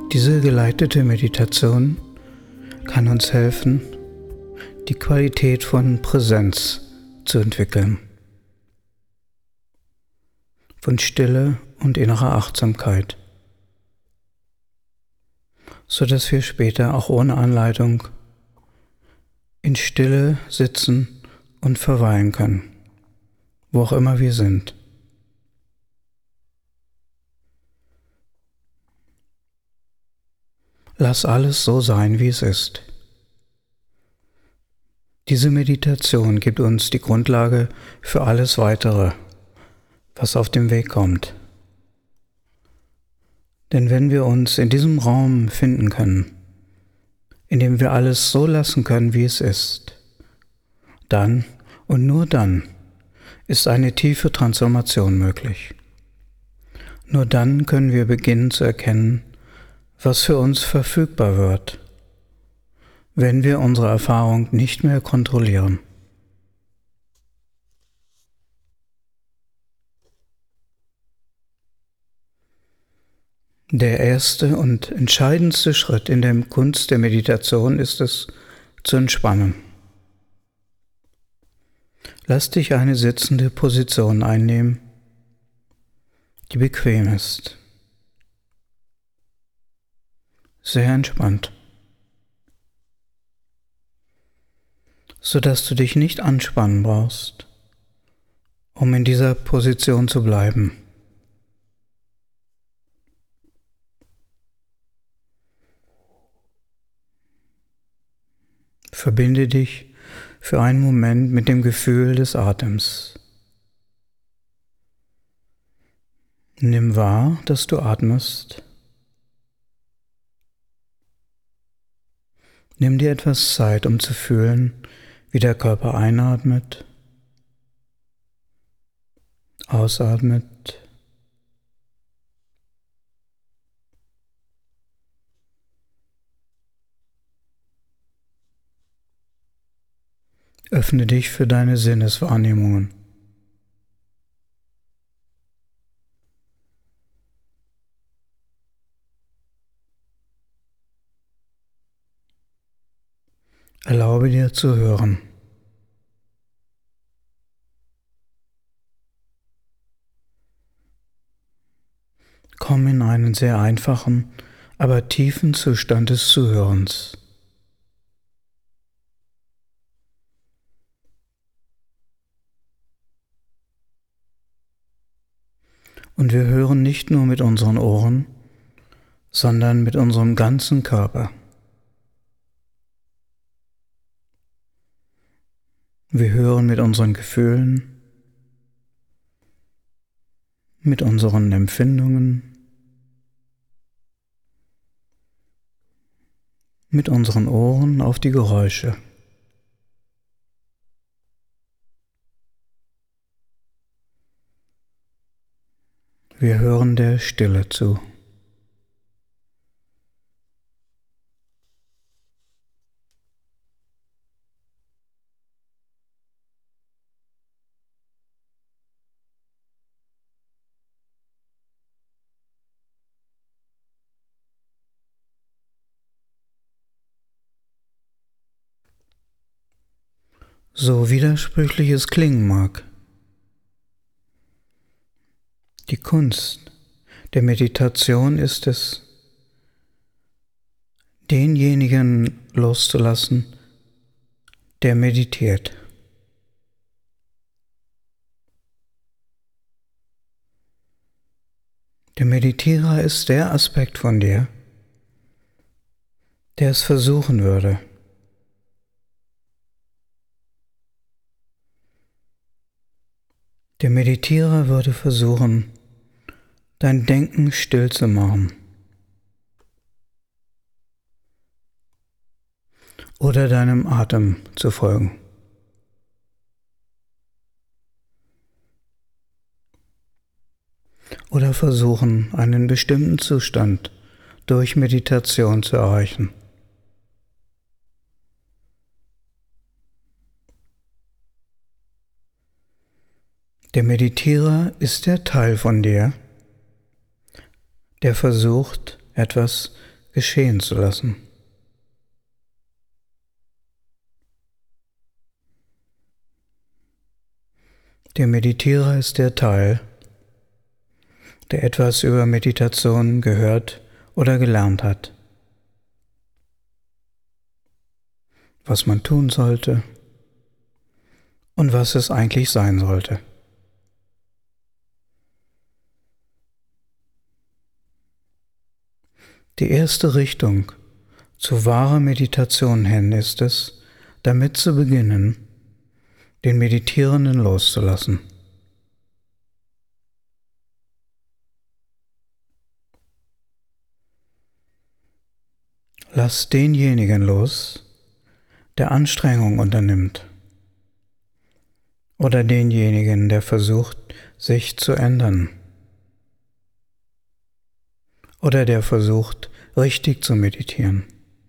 Diese geleitete Meditation kann uns helfen, die Qualität von Präsenz zu entwickeln, von Stille und innerer Achtsamkeit, sodass wir später auch ohne Anleitung in Stille sitzen und verweilen können, wo auch immer wir sind. Lass alles so sein, wie es ist. Diese Meditation gibt uns die Grundlage für alles Weitere, was auf dem Weg kommt. Denn wenn wir uns in diesem Raum finden können, in dem wir alles so lassen können, wie es ist, dann und nur dann ist eine tiefe Transformation möglich. Nur dann können wir beginnen zu erkennen, was für uns verfügbar wird, wenn wir unsere Erfahrung nicht mehr kontrollieren. Der erste und entscheidendste Schritt in der Kunst der Meditation ist es, zu entspannen. Lass dich eine sitzende Position einnehmen, die bequem ist. Sehr entspannt, sodass du dich nicht anspannen brauchst, um in dieser Position zu bleiben. Verbinde dich für einen Moment mit dem Gefühl des Atems. Nimm wahr, dass du atmest. Nimm dir etwas Zeit, um zu fühlen, wie der Körper einatmet, ausatmet. Öffne dich für deine Sinneswahrnehmungen. Erlaube dir zu hören. Komm in einen sehr einfachen, aber tiefen Zustand des Zuhörens. Und wir hören nicht nur mit unseren Ohren, sondern mit unserem ganzen Körper. Wir hören mit unseren Gefühlen, mit unseren Empfindungen, mit unseren Ohren auf die Geräusche. Wir hören der Stille zu. So widersprüchlich es klingen mag, die Kunst der Meditation ist es, denjenigen loszulassen, der meditiert. Der Meditierer ist der Aspekt von dir, der es versuchen würde. Der Meditierer würde versuchen, dein Denken still zu machen oder deinem Atem zu folgen. Oder versuchen, einen bestimmten Zustand durch Meditation zu erreichen. Der Meditierer ist der Teil von dir, der versucht, etwas geschehen zu lassen. Der Meditierer ist der Teil, der etwas über Meditation gehört oder gelernt hat, was man tun sollte und was es eigentlich sein sollte. Die erste Richtung zu wahrer Meditation hin ist es, damit zu beginnen, den Meditierenden loszulassen. Lass denjenigen los, der Anstrengung unternimmt, oder denjenigen, der versucht, sich zu ändern, oder der versucht, richtig zu meditieren.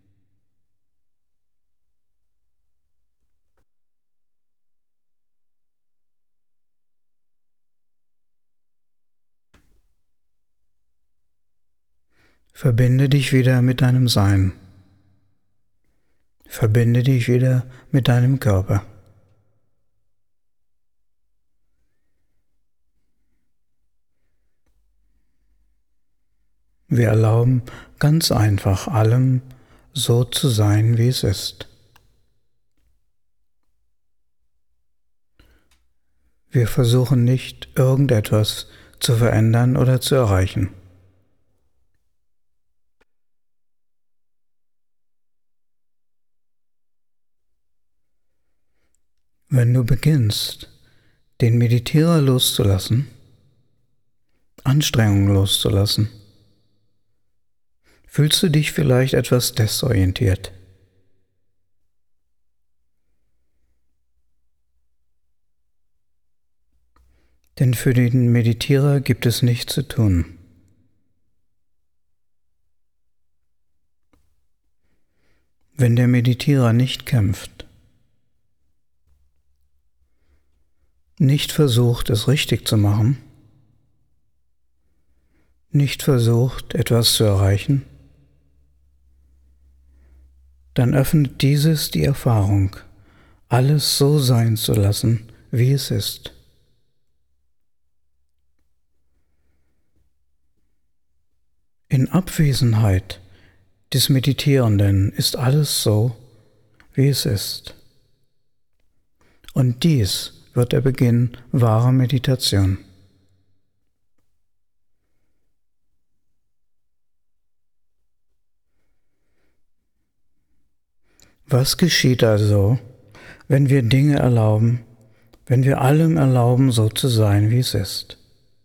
Verbinde dich wieder mit deinem Sein. Verbinde dich wieder mit deinem Körper. Wir erlauben ganz einfach allem so zu sein, wie es ist. Wir versuchen nicht, irgendetwas zu verändern oder zu erreichen. Wenn du beginnst, den Meditierer loszulassen, Anstrengungen loszulassen, fühlst du dich vielleicht etwas desorientiert. Denn für den Meditierer gibt es nichts zu tun. Wenn der Meditierer nicht kämpft, nicht versucht, es richtig zu machen, nicht versucht, etwas zu erreichen, dann öffnet dieses die Erfahrung, alles so sein zu lassen, wie es ist. In Abwesenheit des Meditierenden ist alles so, wie es ist. Und dies wird der Beginn wahrer Meditation. Was geschieht also, wenn wir Dinge erlauben, wenn wir allem erlauben, so zu sein, wie es ist?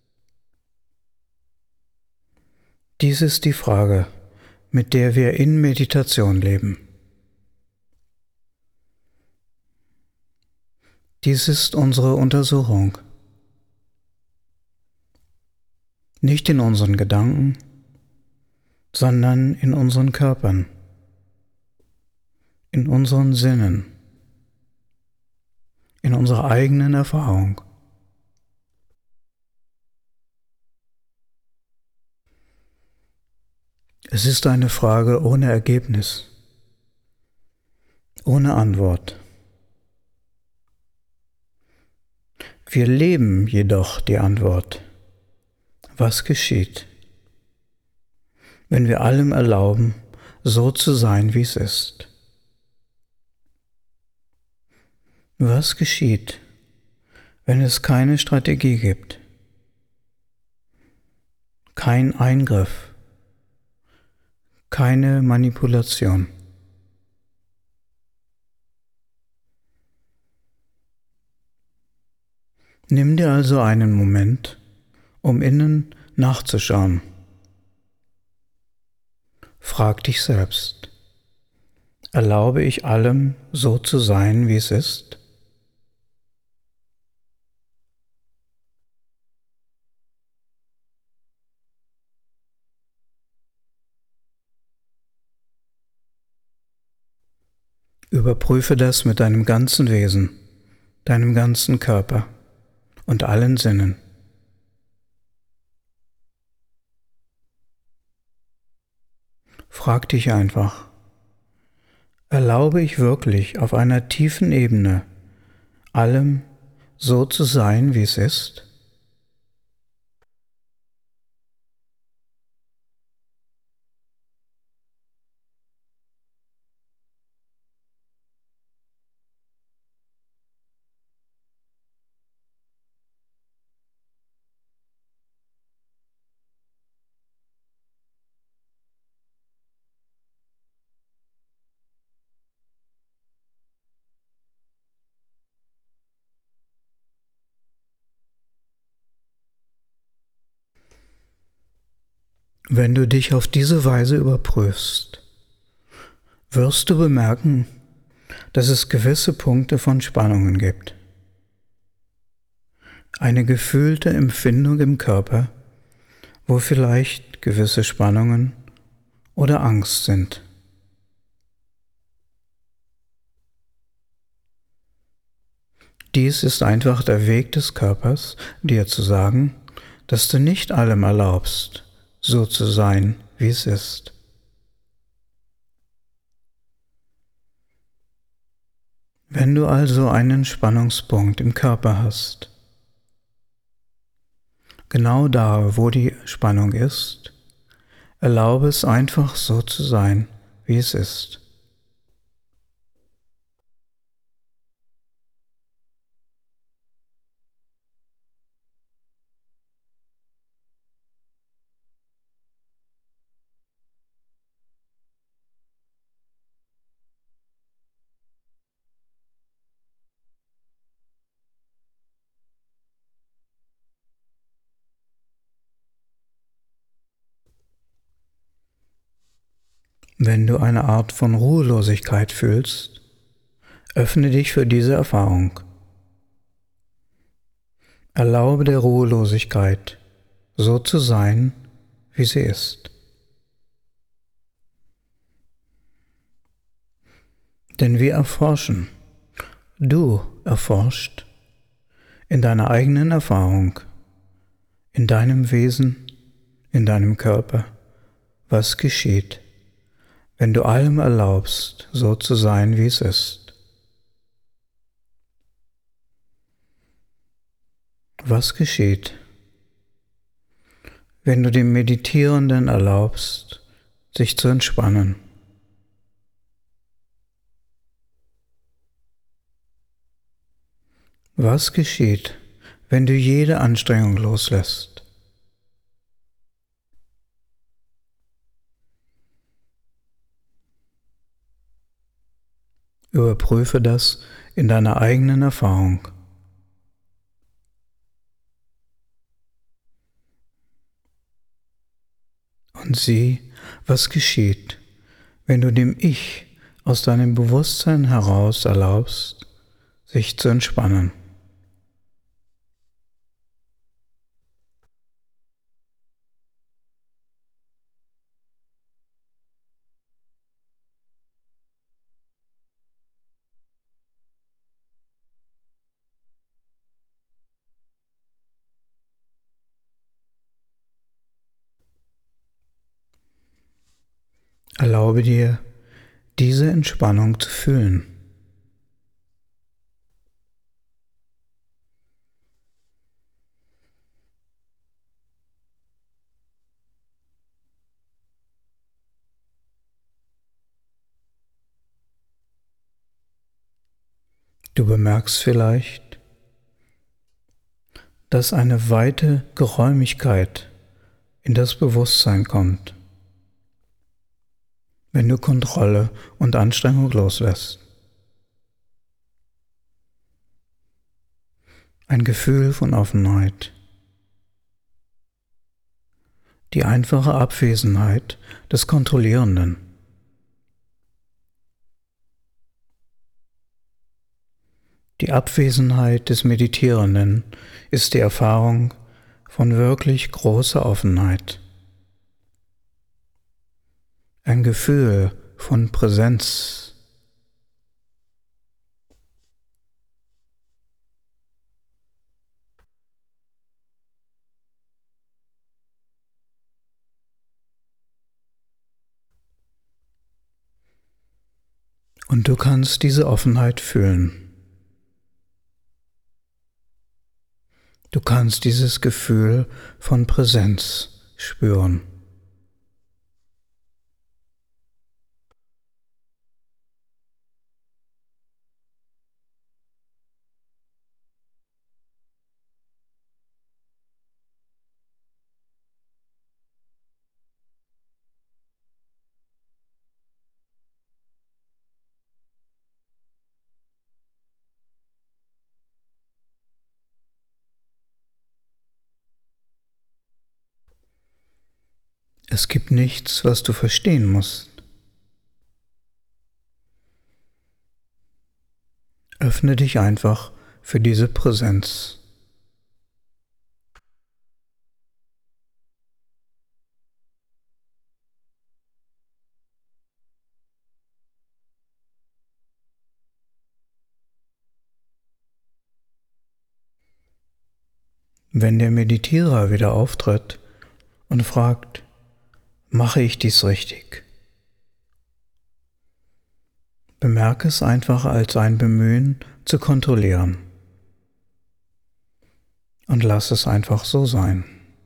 Dies ist die Frage, mit der wir in Meditation leben. Dies ist unsere Untersuchung. Nicht in unseren Gedanken, sondern in unseren Körpern, in unseren Sinnen, in unserer eigenen Erfahrung. Es ist eine Frage ohne Ergebnis, ohne Antwort. Wir leben jedoch die Antwort. Was geschieht, wenn wir allem erlauben, so zu sein, wie es ist? Was geschieht, wenn es keine Strategie gibt, kein Eingriff, keine Manipulation? Nimm dir also einen Moment, um innen nachzuschauen. Frag dich selbst, erlaube ich allem so zu sein, wie es ist? Überprüfe das mit deinem ganzen Wesen, deinem ganzen Körper und allen Sinnen. Frag dich einfach, erlaube ich wirklich auf einer tiefen Ebene allem so zu sein, wie es ist? Wenn du dich auf diese Weise überprüfst, wirst du bemerken, dass es gewisse Punkte von Spannungen gibt. Eine gefühlte Empfindung im Körper, wo vielleicht gewisse Spannungen oder Angst sind. Dies ist einfach der Weg des Körpers, dir zu sagen, dass du nicht allem erlaubst, so zu sein, wie es ist. Wenn du also einen Spannungspunkt im Körper hast, genau da, wo die Spannung ist, erlaube es einfach so zu sein, wie es ist. Wenn du eine Art von Ruhelosigkeit fühlst, öffne dich für diese Erfahrung. Erlaube der Ruhelosigkeit, so zu sein, wie sie ist. Denn wir erforschen, du erforscht, in deiner eigenen Erfahrung, in deinem Wesen, in deinem Körper, was geschieht, wenn du allem erlaubst, so zu sein, wie es ist. Was geschieht, wenn du dem Meditierenden erlaubst, sich zu entspannen? Was geschieht, wenn du jede Anstrengung loslässt? Überprüfe das in deiner eigenen Erfahrung. Und sieh, was geschieht, wenn du dem Ich aus deinem Bewusstsein heraus erlaubst, sich zu entspannen. Erlaube dir, diese Entspannung zu fühlen. Du bemerkst vielleicht, dass eine weite Geräumigkeit in das Bewusstsein kommt, wenn du Kontrolle und Anstrengung loslässt. Ein Gefühl von Offenheit, die einfache Abwesenheit des Kontrollierenden. Die Abwesenheit des Meditierenden ist die Erfahrung von wirklich großer Offenheit. Ein Gefühl von Präsenz. Und du kannst diese Offenheit fühlen. Du kannst dieses Gefühl von Präsenz spüren. Es gibt nichts, was du verstehen musst. Öffne dich einfach für diese Präsenz. Wenn der Meditierer wieder auftritt und fragt, mache ich dies richtig? Bemerke es einfach als ein Bemühen zu kontrollieren. Und lass es einfach so sein.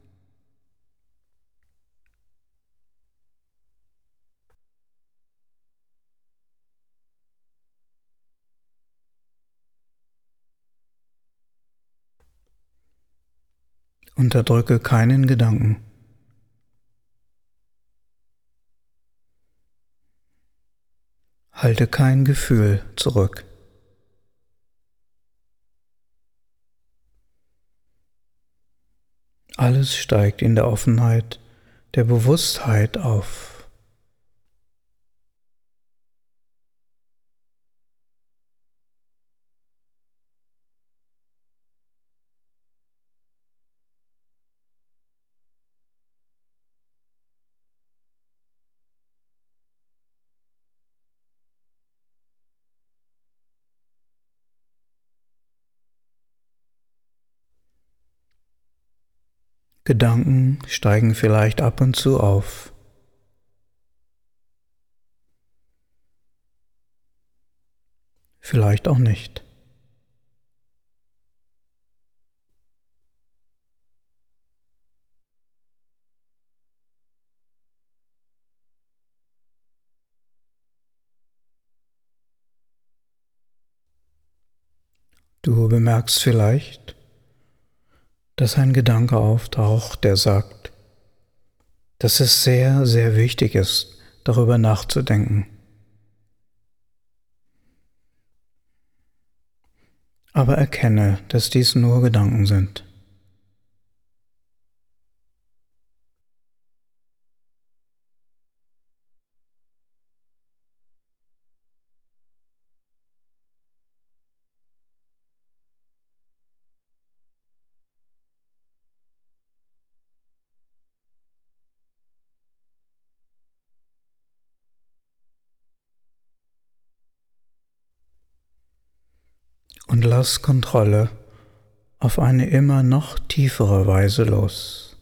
Unterdrücke keinen Gedanken. Halte kein Gefühl zurück. Alles steigt in der Offenheit der Bewusstheit auf. Gedanken steigen vielleicht ab und zu auf. Vielleicht auch nicht. Du bemerkst vielleicht, dass ein Gedanke auftaucht, der sagt, dass es sehr, sehr wichtig ist, darüber nachzudenken. Aber erkenne, dass dies nur Gedanken sind. Und lass Kontrolle auf eine immer noch tiefere Weise los.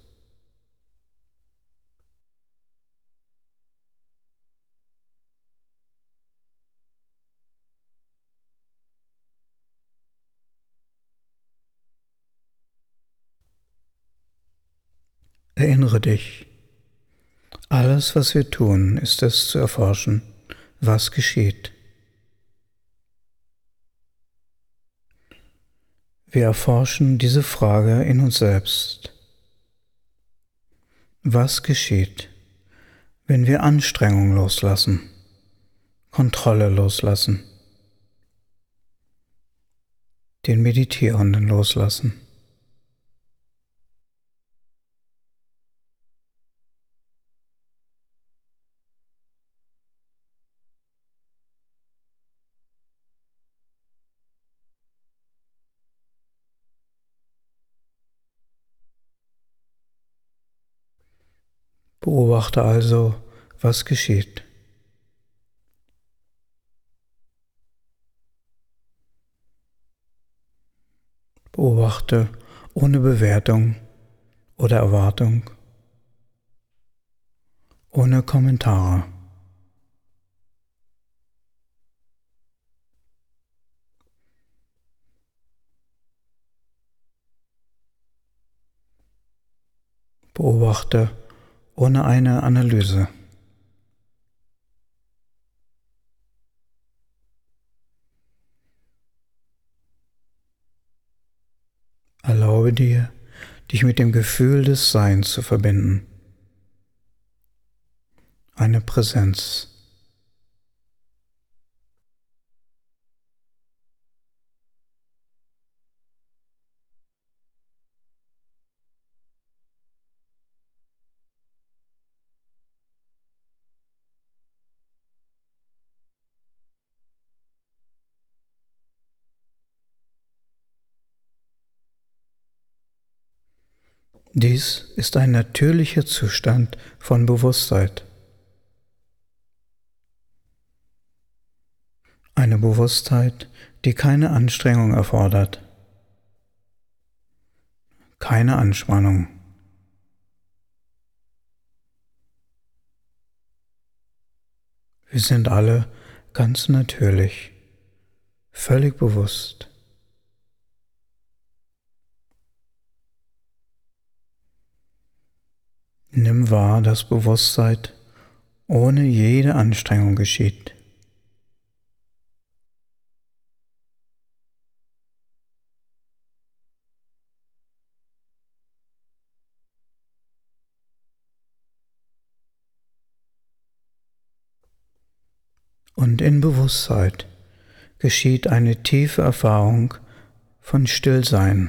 Erinnere dich, alles, was wir tun, ist es zu erforschen, was geschieht. Wir erforschen diese Frage in uns selbst. Was geschieht, wenn wir Anstrengung loslassen, Kontrolle loslassen, den Meditierenden loslassen? Beobachte also, was geschieht. Beobachte ohne Bewertung oder Erwartung, ohne Kommentare. beobachte ohne eine Analyse. Erlaube dir, dich mit dem Gefühl des Seins zu verbinden. Eine Präsenz. Dies ist ein natürlicher Zustand von Bewusstheit. Eine Bewusstheit, die keine Anstrengung erfordert, keine Anspannung. Wir sind alle ganz natürlich, völlig bewusst. Nimm wahr, dass Bewusstsein ohne jede Anstrengung geschieht. Und in Bewusstsein geschieht eine tiefe Erfahrung von Stillsein.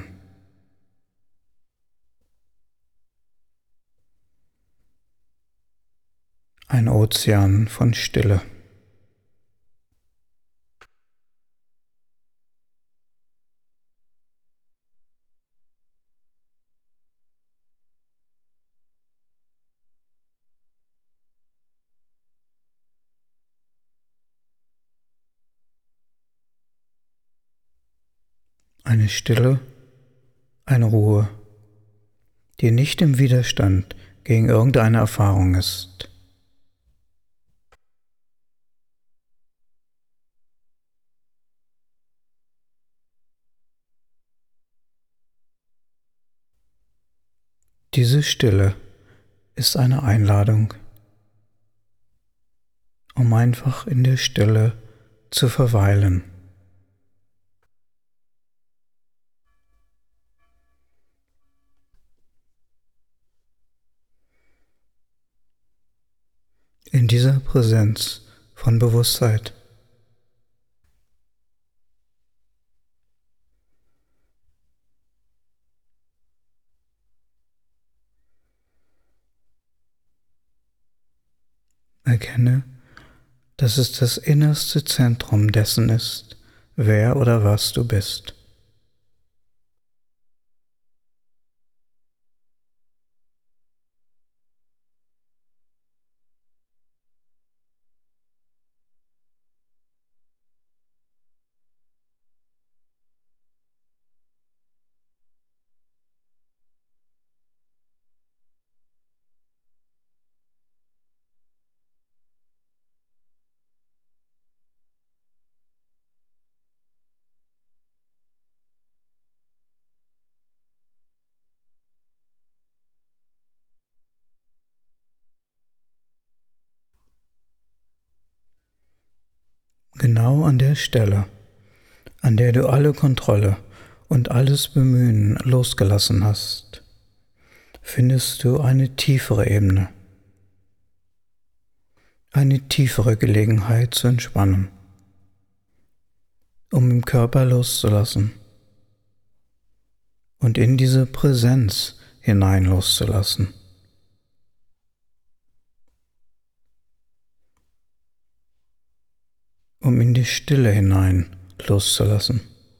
Ein Ozean von Stille. Eine Stille, eine Ruhe, die nicht im Widerstand gegen irgendeine Erfahrung ist. Diese Stille ist eine Einladung, um einfach in der Stille zu verweilen. In dieser Präsenz von Bewusstsein. Erkenne, dass es das innerste Zentrum dessen ist, wer oder was du bist. Genau an der Stelle, an der du alle Kontrolle und alles Bemühen losgelassen hast, findest du eine tiefere Ebene, eine tiefere Gelegenheit zu entspannen, um im Körper loszulassen und in diese Präsenz hinein loszulassen. Um in die Stille hinein loszulassen.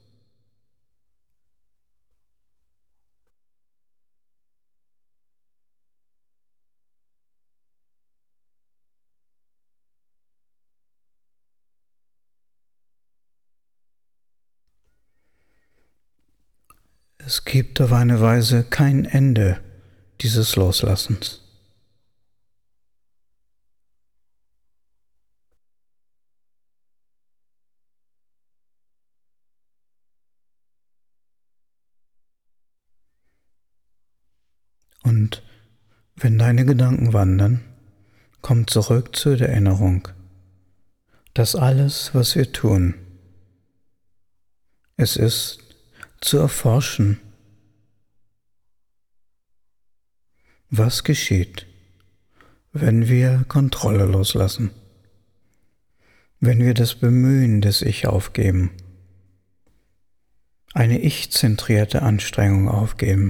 Es gibt auf eine Weise kein Ende dieses Loslassens. Und Wenn deine Gedanken wandern, komm zurück zu der Erinnerung, dass alles, was wir tun, es ist, zu erforschen, was geschieht, wenn wir Kontrolle loslassen, wenn wir das Bemühen des Ich aufgeben, eine ich-zentrierte Anstrengung aufgeben.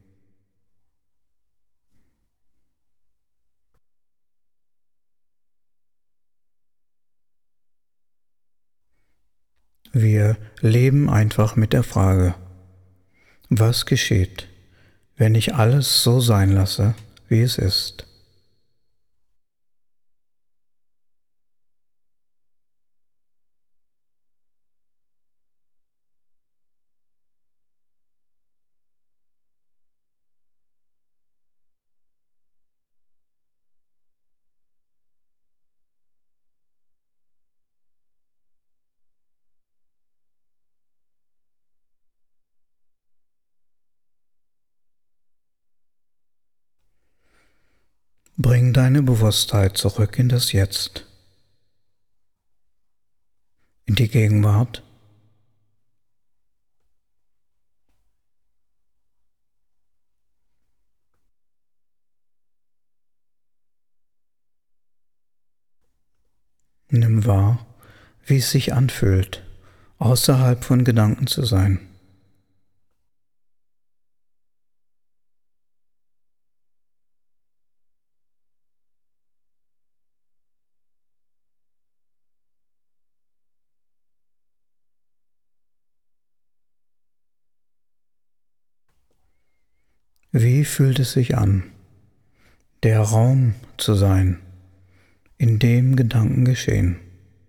Wir leben einfach mit der Frage, was geschieht, wenn ich alles so sein lasse, wie es ist? Bring deine Bewusstheit zurück in das Jetzt, in die Gegenwart. Nimm wahr, wie es sich anfühlt, außerhalb von Gedanken zu sein. Wie fühlt es sich an, der Raum zu sein, in dem Gedanken geschehen?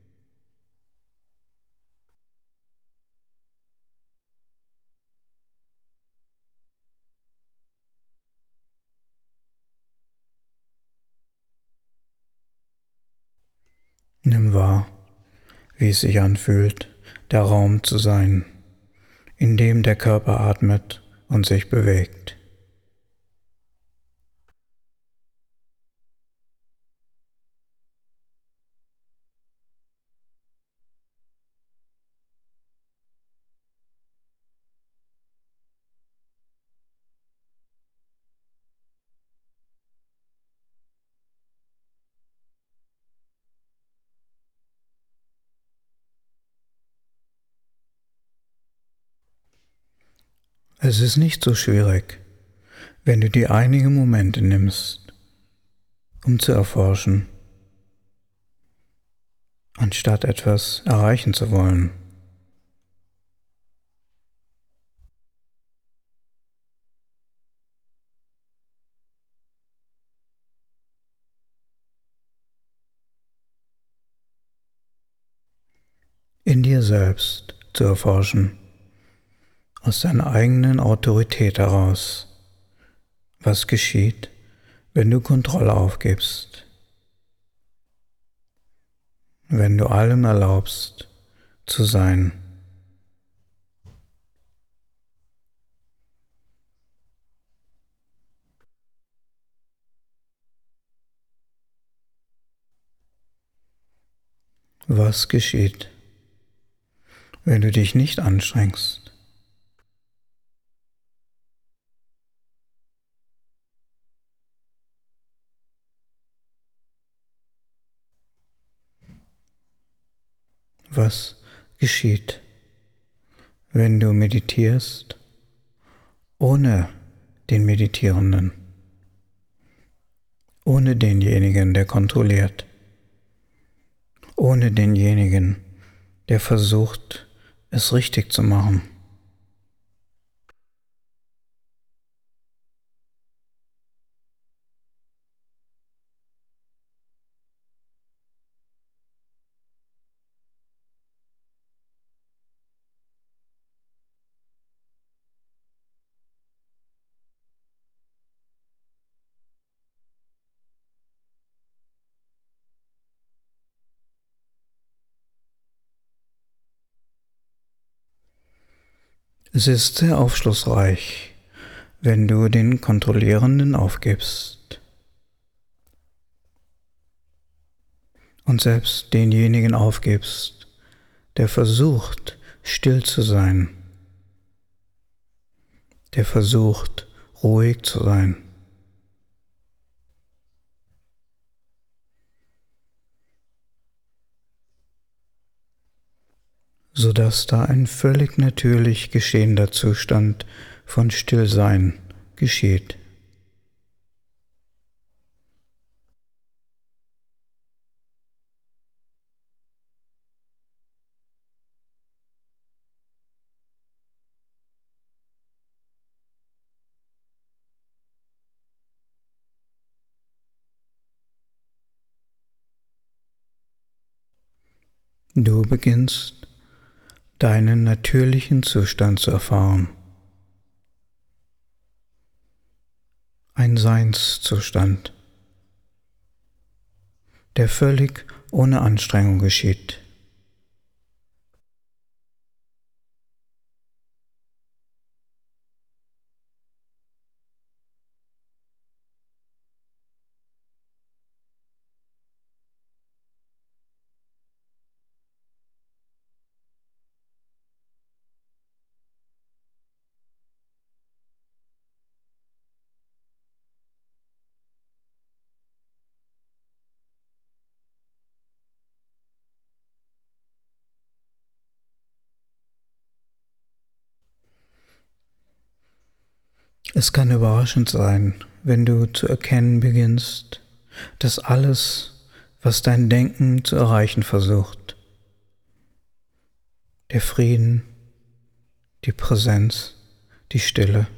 Nimm wahr, wie es sich anfühlt, der Raum zu sein, in dem der Körper atmet und sich bewegt. Es ist nicht so schwierig, wenn du dir einige Momente nimmst, um zu erforschen, anstatt etwas erreichen zu wollen. In dir selbst zu erforschen, aus deiner eigenen Autorität heraus, was geschieht, wenn du Kontrolle aufgibst, wenn du allem erlaubst zu sein. Was geschieht, wenn du dich nicht anstrengst? Was geschieht, wenn du meditierst ohne den Meditierenden, ohne denjenigen, der kontrolliert, ohne denjenigen, der versucht, es richtig zu machen? Es ist sehr aufschlussreich, wenn du den Kontrollierenden aufgibst, und selbst denjenigen aufgibst, der versucht, still zu sein, der versucht, ruhig zu sein. Sodass da ein völlig natürlich geschehender Zustand von Stillsein geschieht. Du beginnst, deinen natürlichen Zustand zu erfahren. Ein Seinszustand, der völlig ohne Anstrengung geschieht. Es kann überraschend sein, wenn du zu erkennen beginnst, dass alles, was dein Denken zu erreichen versucht, der Frieden, die Präsenz, die Stille,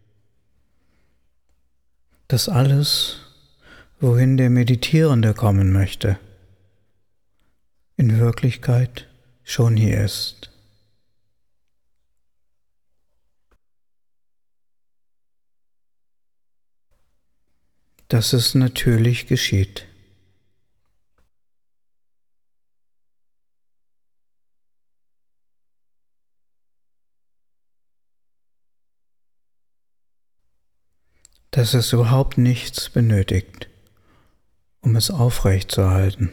dass alles, wohin der Meditierende kommen möchte, in Wirklichkeit schon hier ist. Dass es natürlich geschieht. Dass es überhaupt nichts benötigt, um es aufrechtzuerhalten.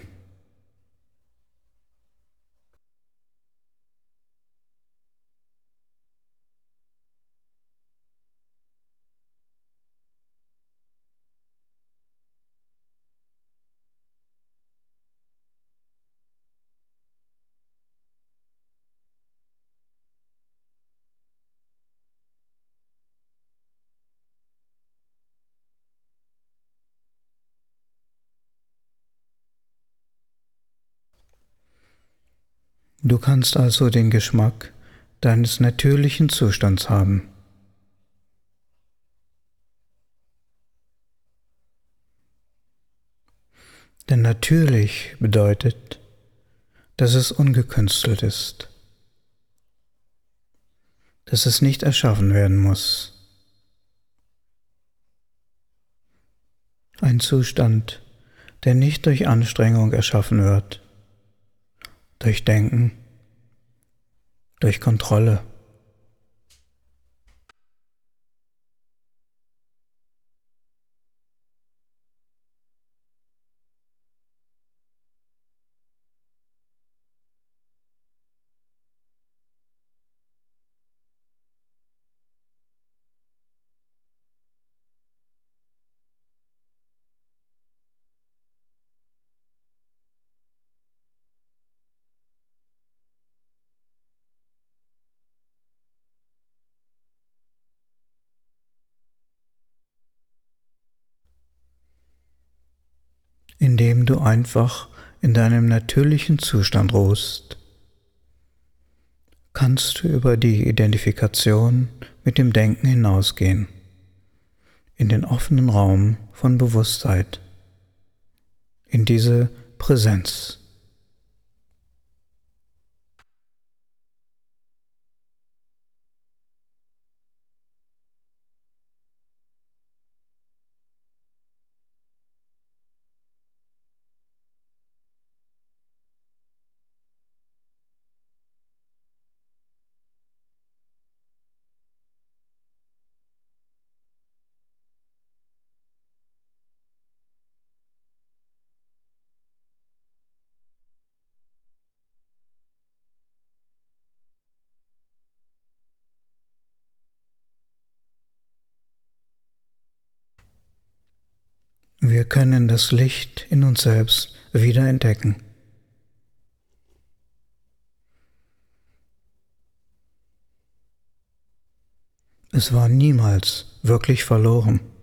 Du kannst also den Geschmack deines natürlichen Zustands haben. Denn natürlich bedeutet, dass es ungekünstelt ist, dass es nicht erschaffen werden muss. Ein Zustand, der nicht durch Anstrengung erschaffen wird, durch Denken, durch Kontrolle. Indem du einfach in deinem natürlichen Zustand ruhst, kannst du über die Identifikation mit dem Denken hinausgehen, in den offenen Raum von Bewusstheit, in diese Präsenz. Wir können das Licht in uns selbst wieder entdecken. Es war niemals wirklich verloren.